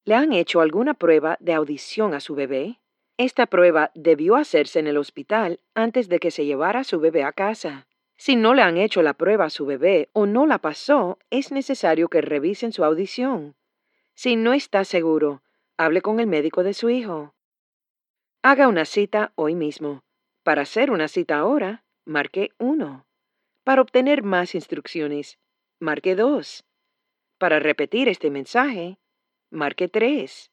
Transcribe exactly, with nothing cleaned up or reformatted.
¿Le han hecho alguna prueba de audición a su bebé? Esta prueba debió hacerse en el hospital antes de que se llevara a su bebé a casa. Si no le han hecho la prueba a su bebé o no la pasó, es necesario que revisen su audición. Si no está seguro, hable con el médico de su hijo. Haga una cita hoy mismo. Para hacer una cita ahora, marque uno. Para obtener más instrucciones, marque dos. Para repetir este mensaje, marque tres.